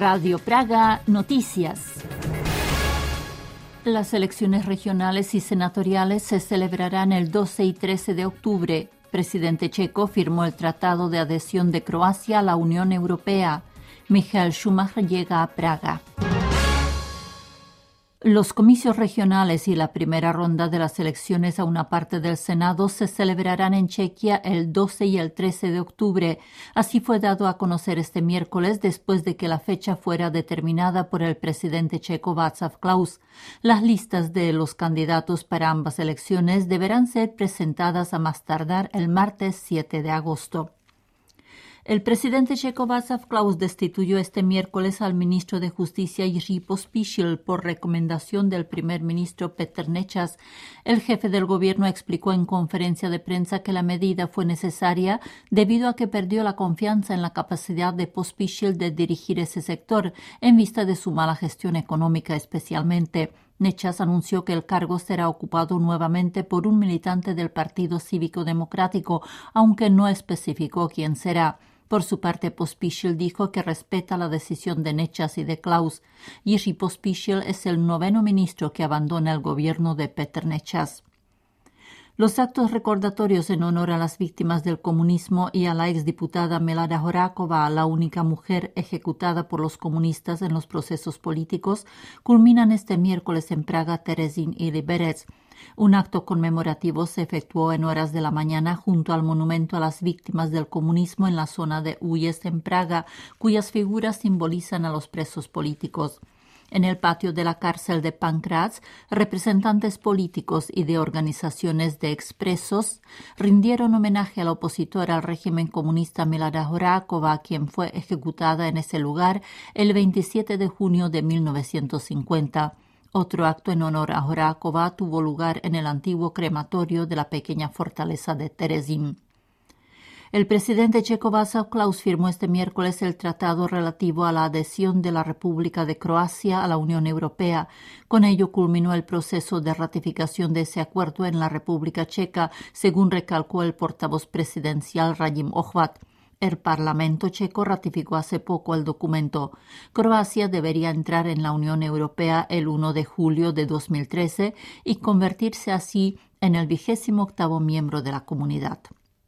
Radio Praga Noticias. Las elecciones regionales y senatoriales se celebrarán el 12 y 13 de octubre. Presidente checo firmó el Tratado de Adhesión de Croacia a la Unión Europea. Michael Schumacher llega a Praga. Los comicios regionales y la primera ronda de las elecciones a una parte del Senado se celebrarán en Chequia el 12 y el 13 de octubre. Así fue dado a conocer este miércoles después de que la fecha fuera determinada por el presidente checo Václav Klaus. Las listas de los candidatos para ambas elecciones deberán ser presentadas a más tardar el martes 7 de agosto. El presidente checo Václav Klaus destituyó este miércoles al ministro de Justicia Jiří Pospíšil por recomendación del primer ministro Petr Nečas. El jefe del gobierno explicó en conferencia de prensa que la medida fue necesaria debido a que perdió la confianza en la capacidad de Pospíšil de dirigir ese sector en vista de su mala gestión económica especialmente. Nečas anunció que el cargo será ocupado nuevamente por un militante del Partido Cívico Democrático, aunque no especificó quién será. Por su parte, Pospíšil dijo que respeta la decisión de Nečas y de Klaus. Jiří Pospíšil es el 9º ministro que abandona el gobierno de Petr Nečas. Los actos recordatorios en honor a las víctimas del comunismo y a la exdiputada Milada Horáková, la única mujer ejecutada por los comunistas en los procesos políticos, culminan este miércoles en Praga, Terezín y Liberec. Un acto conmemorativo se efectuó en horas de la mañana junto al monumento a las víctimas del comunismo en la zona de Újezd en Praga, cuyas figuras simbolizan a los presos políticos. En el patio de la cárcel de Pankráč, representantes políticos y de organizaciones de expresos rindieron homenaje a la opositora al régimen comunista Milada Horáková, quien fue ejecutada en ese lugar el 27 de junio de 1950. Otro acto en honor a Horáková tuvo lugar en el antiguo crematorio de la pequeña fortaleza de Terezín. El presidente checo Václav Klaus firmó este miércoles el tratado relativo a la adhesión de la República de Croacia a la Unión Europea. Con ello culminó el proceso de ratificación de ese acuerdo en la República Checa, según recalcó el portavoz presidencial Radim Ohvát. El Parlamento checo ratificó hace poco el documento. Croacia debería entrar en la Unión Europea el 1 de julio de 2013 y convertirse así en el 28º miembro de la comunidad.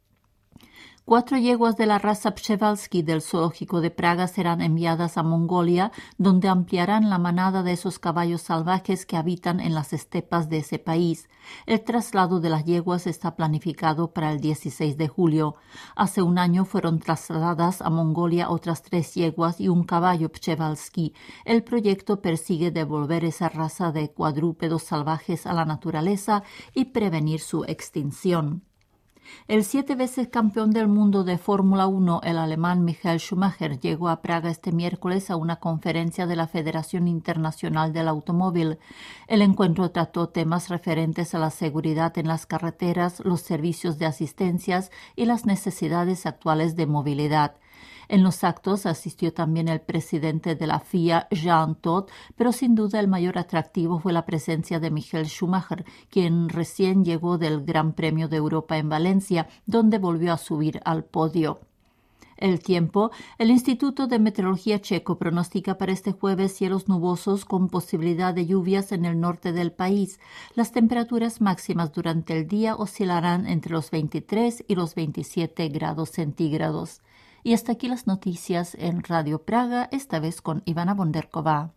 4 yeguas de la raza Przewalski del zoológico de Praga serán enviadas a Mongolia, donde ampliarán la manada de esos caballos salvajes que habitan en las estepas de ese país. El traslado de las yeguas está planificado para el 16 de julio. Hace un año fueron trasladadas a Mongolia otras 3 yeguas y un caballo Przewalski. El proyecto persigue devolver esa raza de cuadrúpedos salvajes a la naturaleza y prevenir su extinción. El 7 veces campeón del mundo de Fórmula 1, el alemán Michael Schumacher, llegó a Praga este miércoles a una conferencia de la Federación Internacional del Automóvil. El encuentro trató temas referentes a la seguridad en las carreteras, los servicios de asistencias y las necesidades actuales de movilidad. En los actos asistió también el presidente de la FIA, Jean Todt, pero sin duda el mayor atractivo fue la presencia de Michael Schumacher, quien recién llegó del Gran Premio de Europa en Valencia, donde volvió a subir al podio. El tiempo. El Instituto de Meteorología checo pronostica para este jueves cielos nubosos con posibilidad de lluvias en el norte del país. Las temperaturas máximas durante el día oscilarán entre los 23 y los 27 grados centígrados. Y hasta aquí las noticias en Radio Praga, esta vez con Ivana Bonderková.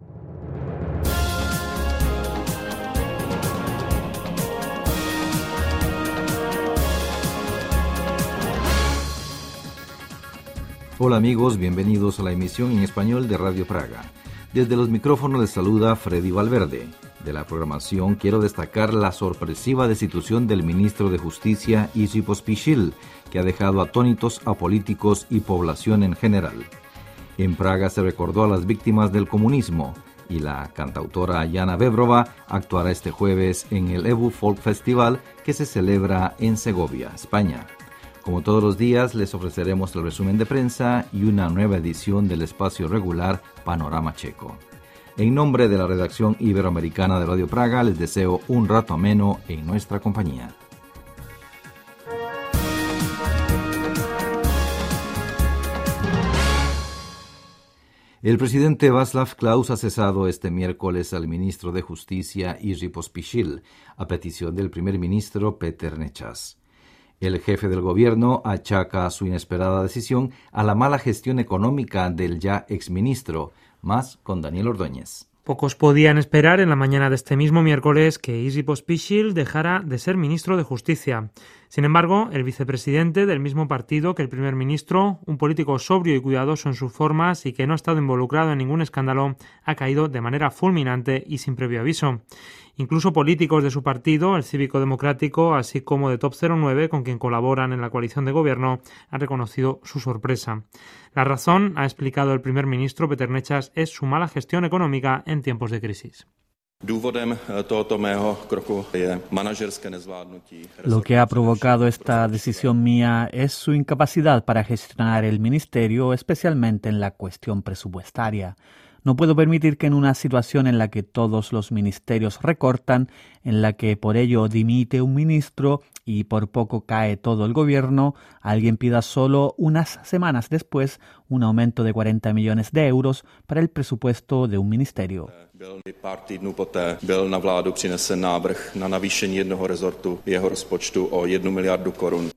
Hola amigos, bienvenidos a la emisión en español de Radio Praga. Desde los micrófonos les saluda Freddy Valverde. De la programación quiero destacar la sorpresiva destitución del ministro de Justicia Jiří Pospíšil, que ha dejado atónitos a políticos y población en general. En Praga se recordó a las víctimas del comunismo y la cantautora Jana Vebrova actuará este jueves en el EBU Folk Festival que se celebra en Segovia, España. Como todos los días, les ofreceremos el resumen de prensa y una nueva edición del espacio regular Panorama Checo. En nombre de la redacción iberoamericana de Radio Praga, les deseo un rato ameno en nuestra compañía. El presidente Václav Klaus ha cesado este miércoles al ministro de Justicia Jiří Pospíšil, a petición del primer ministro Petr Nečas. El jefe del gobierno achaca su inesperada decisión a la mala gestión económica del ya exministro. Más con Daniel Ordóñez. Pocos podían esperar en la mañana de este mismo miércoles que Jiří Pospíšil dejara de ser ministro de Justicia. Sin embargo, el vicepresidente del mismo partido que el primer ministro, un político sobrio y cuidadoso en sus formas y que no ha estado involucrado en ningún escándalo, ha caído de manera fulminante y sin previo aviso. Incluso políticos de su partido, el Cívico Democrático, así como de Top 09, con quien colaboran en la coalición de gobierno, han reconocido su sorpresa. La razón, ha explicado el primer ministro Petr Nečas, es su mala gestión económica en tiempos de crisis. Lo que ha provocado esta decisión mía es su incapacidad para gestionar el ministerio, especialmente en la cuestión presupuestaria. No puedo permitir que en una situación en la que todos los ministerios recortan, en la que por ello dimite un ministro y por poco cae todo el gobierno, alguien pida solo unas semanas después un aumento de 40 millones de euros para el presupuesto de un ministerio. Pár týdnů poté byl na vládu přinesen návrh na navýšení jednoho rezortu jeho rozpočtu o 1 miliardu korun.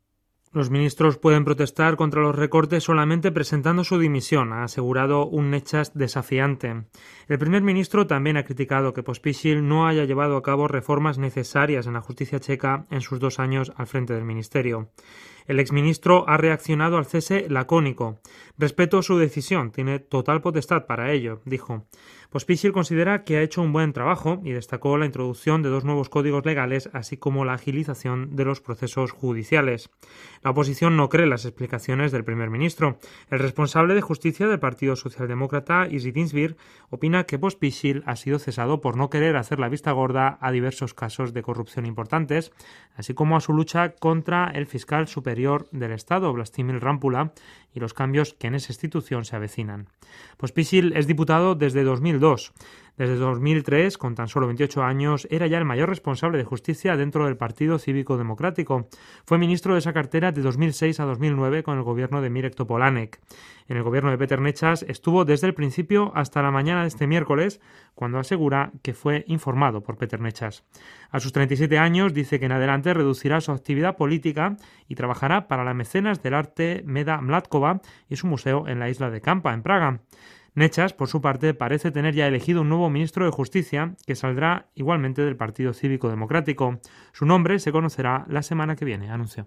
Los ministros pueden protestar contra los recortes solamente presentando su dimisión, ha asegurado un Nečas desafiante. El primer ministro también ha criticado que Pospíšil no haya llevado a cabo reformas necesarias en la justicia checa en sus 2 años al frente del ministerio. El exministro ha reaccionado al cese lacónico. Respeto su decisión, tiene total potestad para ello, dijo. Pospíšil considera que ha hecho un buen trabajo y destacó la introducción de 2 nuevos códigos legales, así como la agilización de los procesos judiciales. La oposición no cree las explicaciones del primer ministro. El responsable de justicia del Partido Socialdemócrata, Jiří Dienstbier, opina que Pospíšil ha sido cesado por no querer hacer la vista gorda a diversos casos de corrupción importantes, así como a su lucha contra el fiscal superior del Estado, Vlastimil Rámpula, y los cambios que en esa institución se avecinan. Pospíšil es diputado desde 2002. Desde 2003, con tan solo 28 años, era ya el mayor responsable de justicia dentro del Partido Cívico Democrático. Fue ministro de esa cartera de 2006 a 2009 con el gobierno de Mirek Topolánek. En el gobierno de Petr Nečas estuvo desde el principio hasta la mañana de este miércoles, cuando asegura que fue informado por Petr Nečas. A sus 37 años dice que en adelante reducirá su actividad política y trabajará para la mecenas del arte Meda Mládková y su museo en la isla de Kampa, en Praga. Nečas, por su parte, parece tener ya elegido un nuevo ministro de Justicia que saldrá igualmente del Partido Cívico Democrático. Su nombre se conocerá la semana que viene, anunció.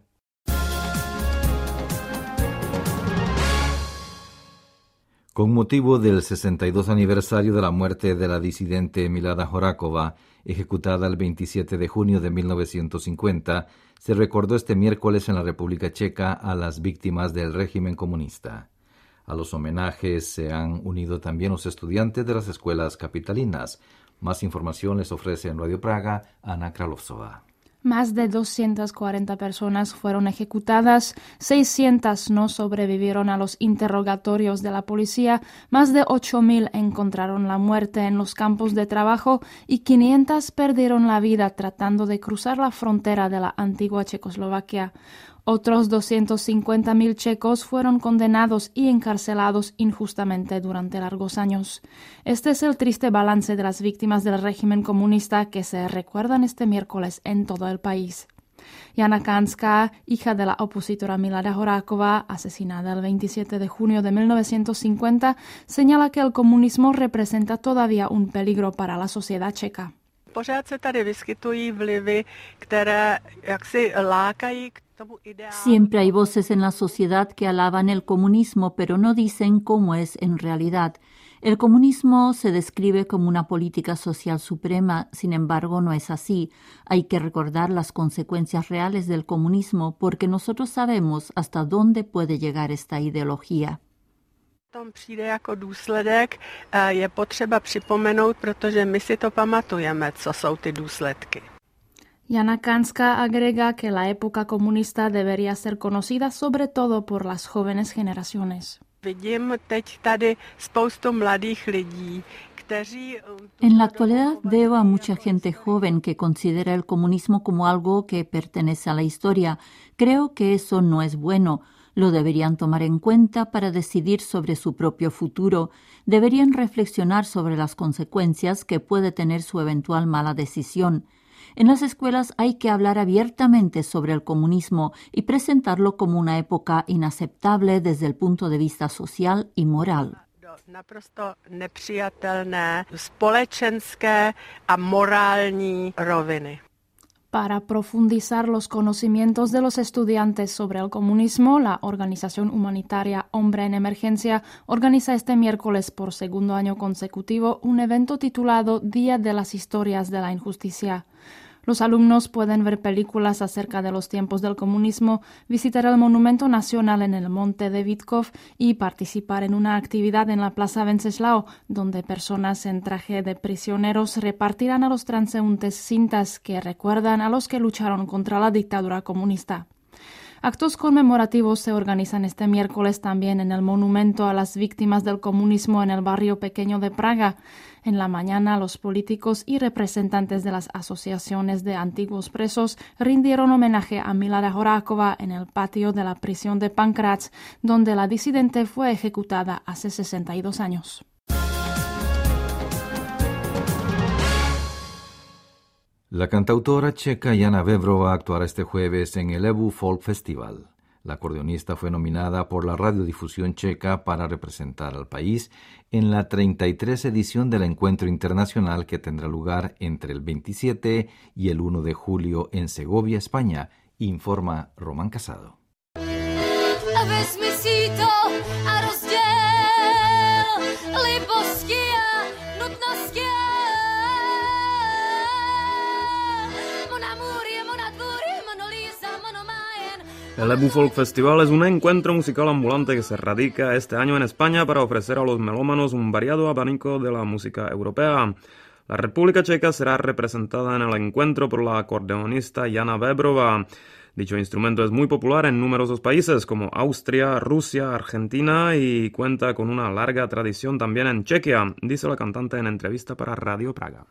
Con motivo del 62 aniversario de la muerte de la disidente Milada Horáková, ejecutada el 27 de junio de 1950, se recordó este miércoles en la República Checa a las víctimas del régimen comunista. A los homenajes se han unido también los estudiantes de las escuelas capitalinas. Más información les ofrece en Radio Praga Ana Kralovsova. Más de 240 personas fueron ejecutadas, 600 no sobrevivieron a los interrogatorios de la policía, más de 8.000 encontraron la muerte en los campos de trabajo y 500 perdieron la vida tratando de cruzar la frontera de la antigua Checoslovaquia. Otros 250.000 checos fueron condenados y encarcelados injustamente durante largos años. Este es el triste balance de las víctimas del régimen comunista que se recuerdan este miércoles en todo el país. Jana Kánská, hija de la opositora Milada Horáková, asesinada el 27 de junio de 1950, señala que el comunismo representa todavía un peligro para la sociedad checa. Pořád se tady vyskytují vlivy, které jaksi lákají k tomu ideálu. Siempre hay voces en la sociedad que alaban el comunismo, pero no dicen cómo es en realidad. El comunismo se describe como una política social suprema, sin embargo no es así. Hay que recordar las consecuencias reales del comunismo porque nosotros sabemos hasta dónde puede llegar esta ideología. Tom přijde jako důsledek, je potřeba připomenout, protože my si to pamatujeme, co jsou ty důsledky. Jana Kánská agrega que la época comunista debería ser conocida sobre todo por las jóvenes generaciones. Vidím teď tady spoustu mladých lidí, kteří... En la actualidad veo a mucha gente joven que considera el comunismo como algo que pertenece a la historia. Creo que eso no es bueno. Lo deberían tomar en cuenta para decidir sobre su propio futuro. Deberían reflexionar sobre las consecuencias que puede tener su eventual mala decisión. En las escuelas hay que hablar abiertamente sobre el comunismo y presentarlo como una época inaceptable desde el punto de vista social y moral. Naprosto nepřijatelné společenské a morální roviny. Para profundizar los conocimientos de los estudiantes sobre el comunismo, la organización humanitaria Hombre en Emergencia organiza este miércoles por segundo año consecutivo un evento titulado Día de las Historias de la Injusticia. Los alumnos pueden ver películas acerca de los tiempos del comunismo, visitar el Monumento Nacional en el Monte de Vítkov y participar en una actividad en la Plaza Wenceslao, donde personas en traje de prisioneros repartirán a los transeúntes cintas que recuerdan a los que lucharon contra la dictadura comunista. Actos conmemorativos se organizan este miércoles también en el Monumento a las Víctimas del Comunismo en el barrio pequeño de Praga. En la mañana, los políticos y representantes de las asociaciones de antiguos presos rindieron homenaje a Milada Horáková en el patio de la prisión de Pankráč, donde la disidente fue ejecutada hace 62 años. La cantautora checa Jana Vebrova actuará este jueves en el EBU Folk Festival. La acordeonista fue nominada por la radiodifusión checa para representar al país en la 33 edición del encuentro internacional que tendrá lugar entre el 27 y el 1 de julio en Segovia, España, informa Román Casado. El EBU Folk Festival es un encuentro musical ambulante que se radica este año en España para ofrecer a los melómanos un variado abanico de la música europea. La República Checa será representada en el encuentro por la acordeonista Jana Vebrova. Dicho instrumento es muy popular en numerosos países como Austria, Rusia, Argentina y cuenta con una larga tradición también en Chequia, dice la cantante en entrevista para Radio Praga.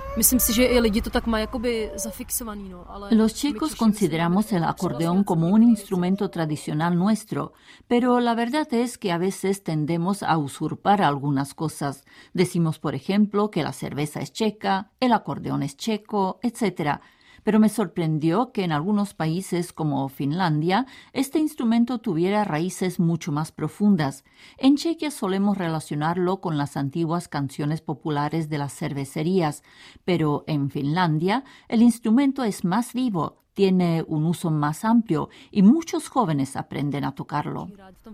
Los checos consideramos el acordeón como un instrumento tradicional nuestro, pero la verdad es que a veces tendemos a usurpar algunas cosas. Decimos, por ejemplo, que la cerveza es checa, el acordeón es checo, etc. Pero me sorprendió que en algunos países como Finlandia este instrumento tuviera raíces mucho más profundas. En Chequia solemos relacionarlo con las antiguas canciones populares de las cervecerías, pero en Finlandia el instrumento es más vivo, tiene un uso más amplio y muchos jóvenes aprenden a tocarlo.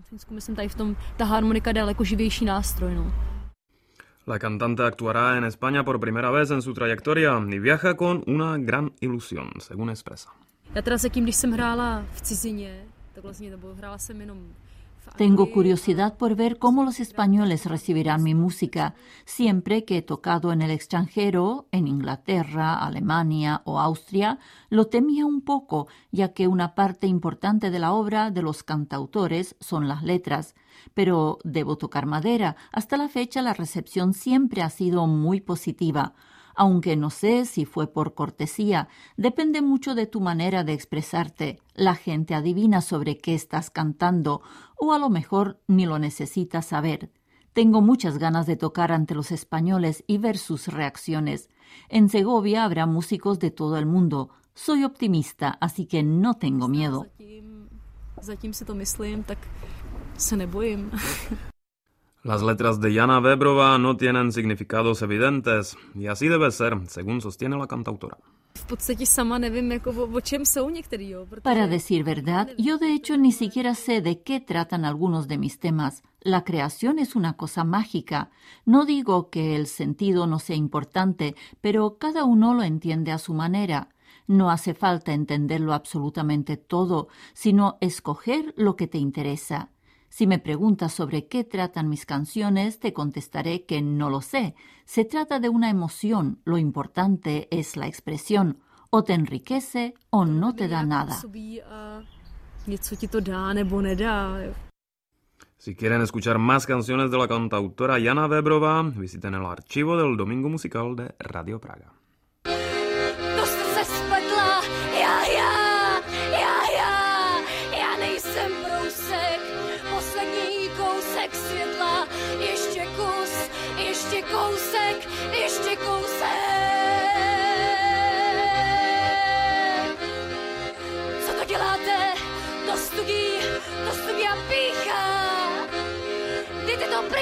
La cantante actuará en España por primera vez en su trayectoria y viaja con una gran ilusión, según expresa. Tengo curiosidad por ver cómo los españoles recibirán mi música. Siempre que he tocado en el extranjero, en Inglaterra, Alemania o Austria, lo temía un poco, ya que una parte importante de la obra de los cantautores son las letras. Pero debo tocar madera. Hasta la fecha la recepción siempre ha sido muy positiva. Aunque no sé si fue por cortesía, depende mucho de tu manera de expresarte. La gente adivina sobre qué estás cantando, o a lo mejor ni lo necesitas saber. Tengo muchas ganas de tocar ante los españoles y ver sus reacciones. En Segovia habrá músicos de todo el mundo. Soy optimista, así que no tengo miedo. Las letras de Jana Vebrova no tienen significados evidentes, y así debe ser, según sostiene la cantautora. Para decir verdad, yo de hecho ni siquiera sé de qué tratan algunos de mis temas. La creación es una cosa mágica. No digo que el sentido no sea importante, pero cada uno lo entiende a su manera. No hace falta entenderlo absolutamente todo, sino escoger lo que te interesa. Si me preguntas sobre qué tratan mis canciones, te contestaré que no lo sé. Se trata de una emoción, lo importante es la expresión. O te enriquece o no te da nada. Si quieren escuchar más canciones de la cantautora Jana Vebrova, visiten el archivo del Domingo Musical de Radio Praga. Já nejsem brousek.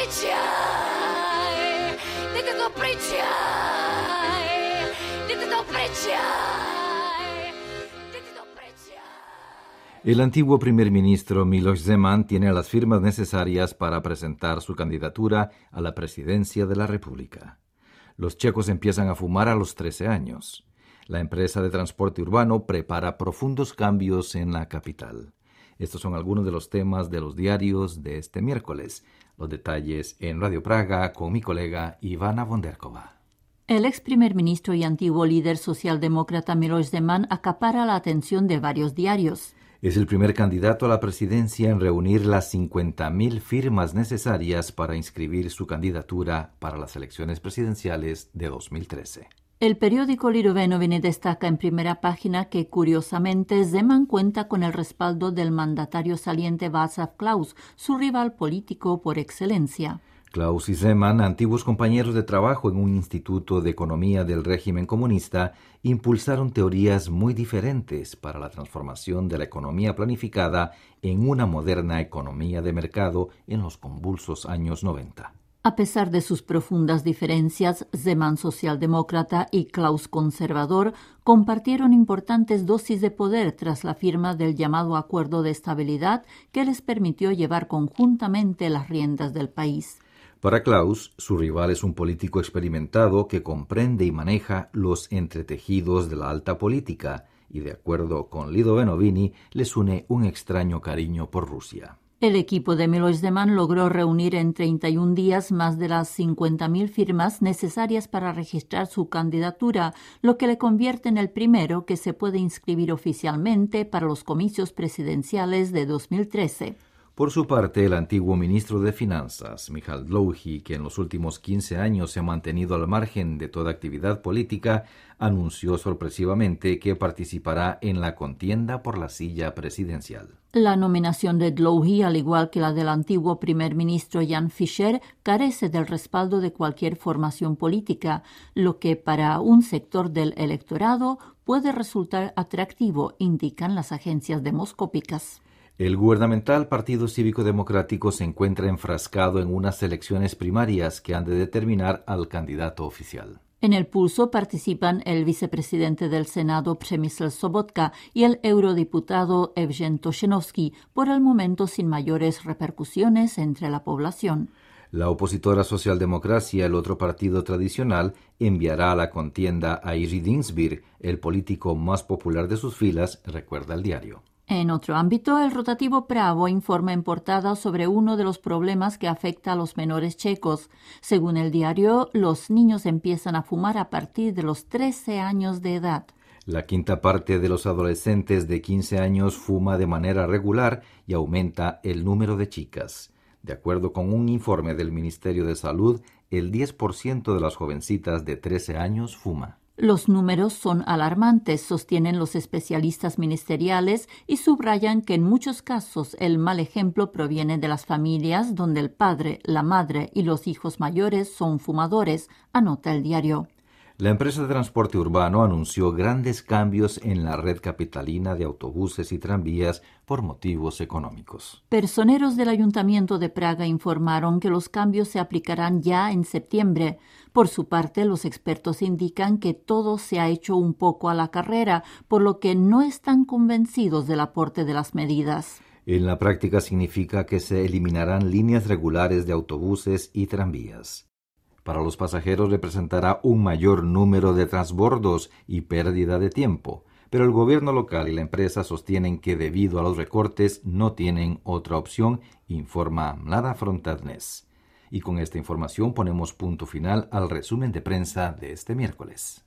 El antiguo primer ministro Miloš Zeman tiene las firmas necesarias para presentar su candidatura a la presidencia de la República. Los checos empiezan a fumar a los 13 años. La empresa de transporte urbano prepara profundos cambios en la capital. Estos son algunos de los temas de los diarios de este miércoles. Los detalles en Radio Praga con mi colega Ivana Vonderkova. El ex primer ministro y antiguo líder socialdemócrata Miloš Zeman acapara la atención de varios diarios. Es el primer candidato a la presidencia en reunir las 50.000 firmas necesarias para inscribir su candidatura para las elecciones presidenciales de 2013. El periódico Lidové Noviny destaca en primera página que, curiosamente, Zeman cuenta con el respaldo del mandatario saliente Václav Klaus, su rival político por excelencia. Klaus y Zeman, antiguos compañeros de trabajo en un instituto de economía del régimen comunista, impulsaron teorías muy diferentes para la transformación de la economía planificada en una moderna economía de mercado en los convulsos años 90. A pesar de sus profundas diferencias, Zeman socialdemócrata y Klaus conservador compartieron importantes dosis de poder tras la firma del llamado Acuerdo de Estabilidad que les permitió llevar conjuntamente las riendas del país. Para Klaus, su rival es un político experimentado que comprende y maneja los entretejidos de la alta política y, de acuerdo con Lidové Noviny, les une un extraño cariño por Rusia. El equipo de Miloš Zeman logró reunir en 31 días más de las 50.000 firmas necesarias para registrar su candidatura, lo que le convierte en el primero que se puede inscribir oficialmente para los comicios presidenciales de 2013. Por su parte, el antiguo ministro de Finanzas, Michal Dlouhý, que en los últimos 15 años se ha mantenido al margen de toda actividad política, anunció sorpresivamente que participará en la contienda por la silla presidencial. La nominación de Dlouhý, al igual que la del antiguo primer ministro Jan Fischer, carece del respaldo de cualquier formación política, lo que para un sector del electorado puede resultar atractivo, indican las agencias demoscópicas. El gubernamental Partido Cívico Democrático se encuentra enfrascado en unas elecciones primarias que han de determinar al candidato oficial. En el pulso participan el vicepresidente del Senado Přemysl Sobotka y el eurodiputado Evžen Tošenovský, por el momento sin mayores repercusiones entre la población. La opositora Socialdemocracia, el otro partido tradicional, enviará a la contienda a Jiří Dienstbier, el político más popular de sus filas, recuerda el diario. En otro ámbito, el rotativo Právo informa en portada sobre uno de los problemas que afecta a los menores checos. Según el diario, los niños empiezan a fumar a partir de los 13 años de edad. La quinta parte de los adolescentes de 15 años fuma de manera regular y aumenta el número de chicas. De acuerdo con un informe del Ministerio de Salud, el 10% de las jovencitas de 13 años fuma. Los números son alarmantes, sostienen los especialistas ministeriales y subrayan que en muchos casos el mal ejemplo proviene de las familias donde el padre, la madre y los hijos mayores son fumadores, anota el diario. La empresa de transporte urbano anunció grandes cambios en la red capitalina de autobuses y tranvías por motivos económicos. Personeros del Ayuntamiento de Praga informaron que los cambios se aplicarán ya en septiembre. Por su parte, los expertos indican que todo se ha hecho un poco a la carrera, por lo que no están convencidos del aporte de las medidas. En la práctica significa que se eliminarán líneas regulares de autobuses y tranvías. Para los pasajeros representará un mayor número de transbordos y pérdida de tiempo, pero el gobierno local y la empresa sostienen que debido a los recortes no tienen otra opción, informa Mlada Frontadnes. Y con esta información ponemos punto final al resumen de prensa de este miércoles.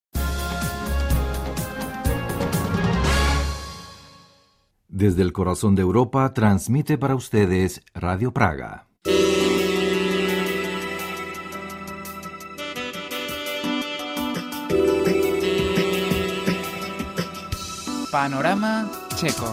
Desde el corazón de Europa transmite para ustedes Radio Praga. Panorama checo.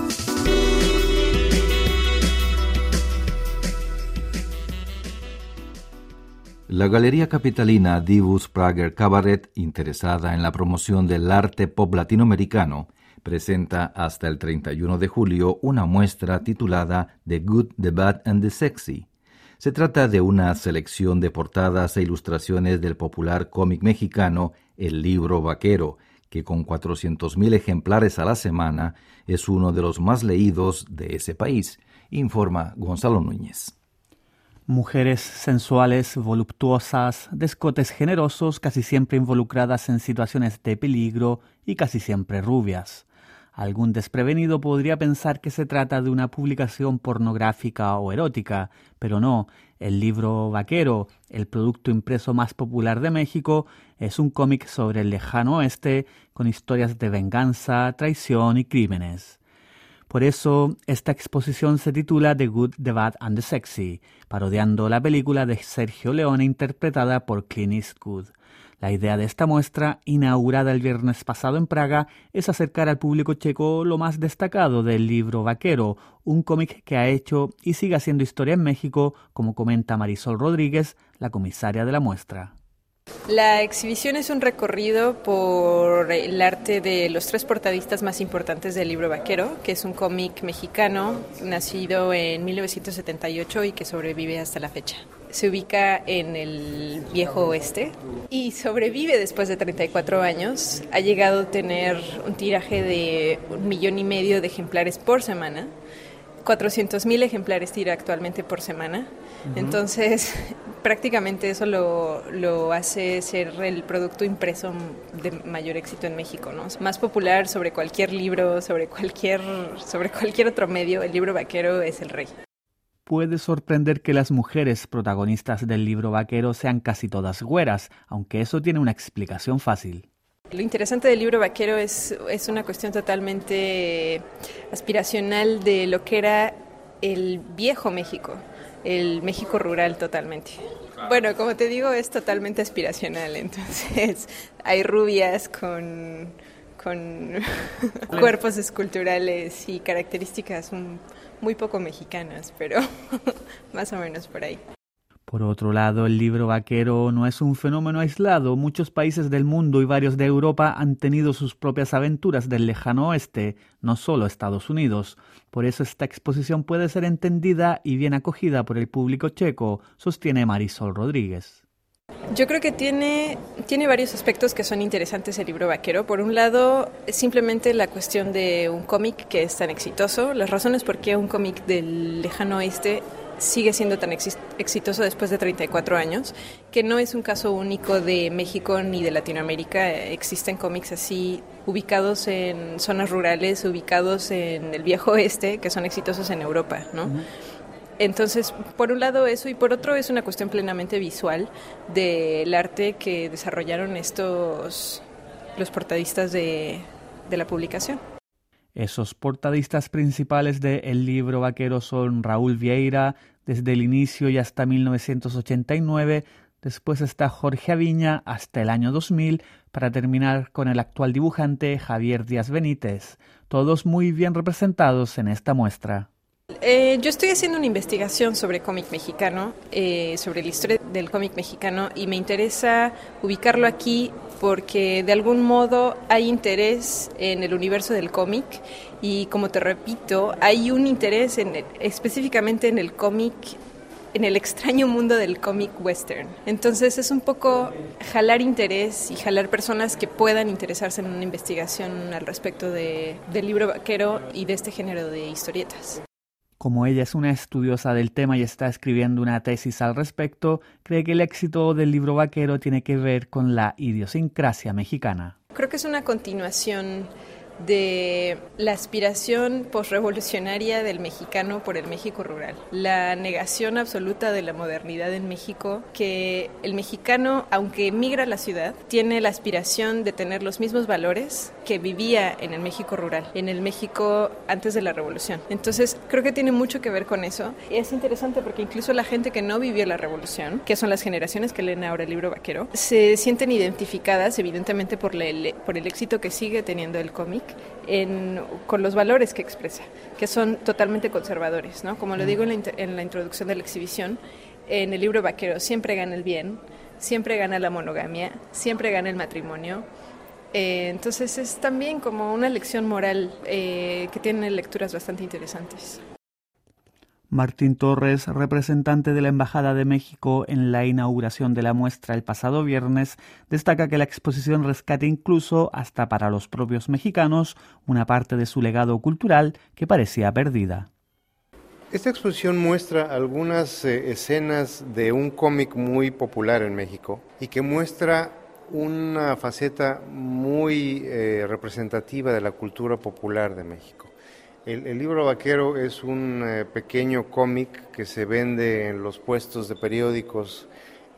La Galería Capitalina Divus Prager Cabaret, interesada en la promoción del arte pop latinoamericano, presenta hasta el 31 de julio una muestra titulada The Good, the Bad and the Sexy. Se trata de una selección de portadas e ilustraciones del popular cómic mexicano El Libro Vaquero, que con 400,000 ejemplares a la semana es uno de los más leídos de ese país, informa Gonzalo Núñez. Mujeres sensuales, voluptuosas, de escotes generosos, casi siempre involucradas en situaciones de peligro y casi siempre rubias. Algún desprevenido podría pensar que se trata de una publicación pornográfica o erótica, pero no. El Libro Vaquero, el producto impreso más popular de México, es un cómic sobre el lejano oeste con historias de venganza, traición y crímenes. Por eso, esta exposición se titula The Good, the Bad and the Sexy, parodiando la película de Sergio Leone interpretada por Clint Eastwood. La idea de esta muestra, inaugurada el viernes pasado en Praga, es acercar al público checo lo más destacado del Libro Vaquero, un cómic que ha hecho y sigue haciendo historia en México, como comenta Marisol Rodríguez, la comisaria de la muestra. La exhibición es un recorrido por el arte de los 3 portadistas más importantes del Libro Vaquero, que es un cómic mexicano nacido en 1978 y que sobrevive hasta la fecha. Se ubica en el viejo oeste y sobrevive después de 34 años. Ha llegado a tener un tiraje de 1,5 millones de ejemplares por semana. 400,000 ejemplares tira actualmente por semana. Entonces, prácticamente eso lo hace ser el producto impreso de mayor éxito en México, ¿no? Más popular sobre cualquier libro, sobre cualquier otro medio, el Libro Vaquero es el rey. Puede sorprender que las mujeres protagonistas del Libro Vaquero sean casi todas güeras, aunque eso tiene una explicación fácil. Lo interesante del Libro Vaquero es una cuestión totalmente aspiracional de lo que era el viejo México, el México rural totalmente. Bueno, como te digo, es totalmente aspiracional, entonces hay rubias con cuerpos esculturales y características muy poco mexicanas, pero más o menos por ahí. Por otro lado, el Libro Vaquero no es un fenómeno aislado. Muchos países del mundo y varios de Europa han tenido sus propias aventuras del lejano oeste, no solo Estados Unidos. Por eso esta exposición puede ser entendida y bien acogida por el público checo, sostiene Marisol Rodríguez. Yo creo que tiene varios aspectos que son interesantes el Libro Vaquero. Por un lado, simplemente la cuestión de un cómic que es tan exitoso, las razones por qué un cómic del lejano oeste sigue siendo tan exitoso después de 34 años, que no es un caso único de México ni de Latinoamérica. Existen cómics así ubicados en zonas rurales, ubicados en el viejo oeste, que son exitosos en Europa, ¿no? Entonces, por un lado eso, y por otro es una cuestión plenamente visual del arte que desarrollaron los portadistas de la publicación. Esos portadistas principales de El Libro Vaquero son Raúl Vieira, desde el inicio y hasta 1989, después está Jorge Aviña hasta el año 2000, para terminar con el actual dibujante Javier Díaz Benítez, todos muy bien representados en esta muestra. Yo estoy haciendo una investigación sobre cómic mexicano, sobre la historia del cómic mexicano, y me interesa ubicarlo aquí porque de algún modo hay interés en el universo del cómic y, como te repito, hay un interés específicamente en el cómic, en el extraño mundo del cómic western. Entonces es un poco jalar interés y jalar personas que puedan interesarse en una investigación al respecto del Libro Vaquero y de este género de historietas. Como ella es una estudiosa del tema y está escribiendo una tesis al respecto, cree que el éxito del Libro Vaquero tiene que ver con la idiosincrasia mexicana. Creo que es una continuación de la aspiración posrevolucionaria del mexicano por el México rural, la negación absoluta de la modernidad en México, que el mexicano, aunque emigra a la ciudad, tiene la aspiración de tener los mismos valores que vivía en el México rural, en el México antes de la revolución. Entonces creo que tiene mucho que ver con eso. Es interesante porque incluso la gente que no vivió la revolución, que son las generaciones que leen ahora el Libro Vaquero, se sienten identificadas evidentemente por el éxito que sigue teniendo el cómic, con los valores que expresa, que son totalmente conservadores, ¿no? Como lo digo en la introducción de la exhibición, en el Libro Vaquero siempre gana el bien, siempre gana la monogamia, siempre gana el matrimonio. Entonces es también como una lección moral que tiene lecturas bastante interesantes. Martín Torres, representante de la Embajada de México en la inauguración de la muestra el pasado viernes, destaca que la exposición rescata incluso, hasta para los propios mexicanos, una parte de su legado cultural que parecía perdida. Esta exposición muestra algunas escenas de un cómic muy popular en México y que muestra una faceta muy representativa de la cultura popular de México. El libro vaquero es un pequeño cómic que se vende en los puestos de periódicos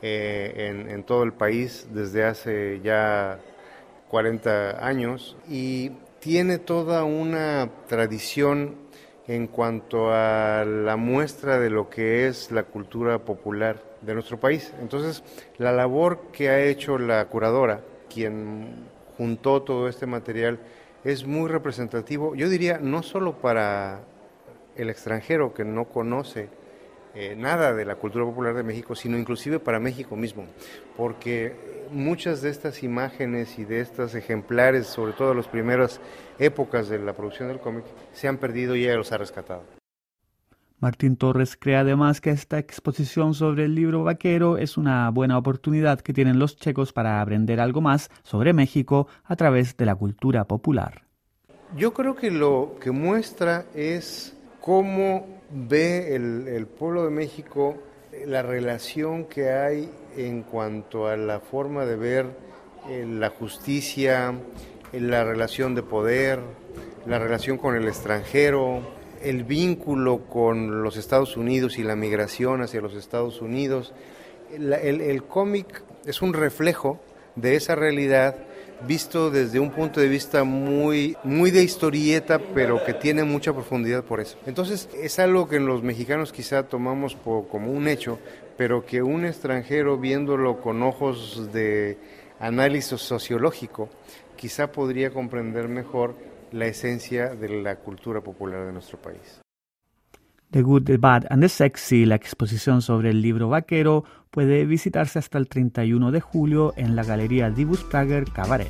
en todo el país desde hace ya 40 años y tiene toda una tradición en cuanto a la muestra de lo que es la cultura popular de nuestro país. Entonces, la labor que ha hecho la curadora, quien juntó todo este material, es muy representativo, yo diría, no solo para el extranjero que no conoce nada de la cultura popular de México, sino inclusive para México mismo, porque muchas de estas imágenes y de estos ejemplares, sobre todo en las primeras épocas de la producción del cómic, se han perdido y ella los ha rescatado. Martín Torres cree además que esta exposición sobre el libro vaquero es una buena oportunidad que tienen los checos para aprender algo más sobre México a través de la cultura popular. Yo creo que lo que muestra es cómo ve el pueblo de México la relación que hay en cuanto a la forma de ver la justicia, la relación de poder, la relación con el extranjero, el vínculo con los Estados Unidos y la migración hacia los Estados Unidos. El cómic es un reflejo de esa realidad visto desde un punto de vista muy de historieta, pero que tiene mucha profundidad por eso. Entonces es algo que los mexicanos quizá tomamos como un hecho, pero que un extranjero viéndolo con ojos de análisis sociológico quizá podría comprender mejor la esencia de la cultura popular de nuestro país. The Good, the Bad and the Sexy, la exposición sobre el libro vaquero, puede visitarse hasta el 31 de julio en la Galería Dibus Prager Cabaret.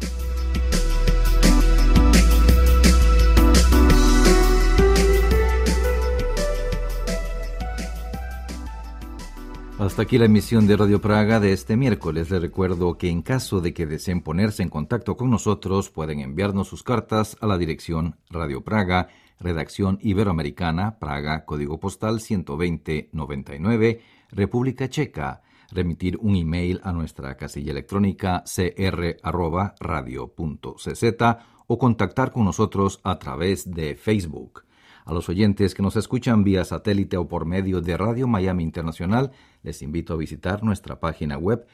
Hasta aquí la emisión de Radio Praga de este miércoles. Les recuerdo que en caso de que deseen ponerse en contacto con nosotros, pueden enviarnos sus cartas a la dirección Radio Praga, Redacción Iberoamericana, Praga, Código Postal 12099, República Checa. Remitir un email a nuestra casilla electrónica cr@radio.cz o contactar con nosotros a través de Facebook. A los oyentes que nos escuchan vía satélite o por medio de Radio Miami Internacional, les invito a visitar nuestra página web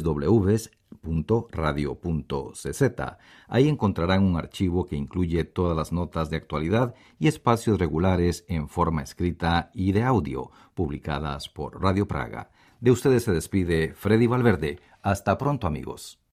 www.radio.cz. Ahí encontrarán un archivo que incluye todas las notas de actualidad y espacios regulares en forma escrita y de audio, publicadas por Radio Praga. De ustedes se despide Freddy Valverde. Hasta pronto, amigos.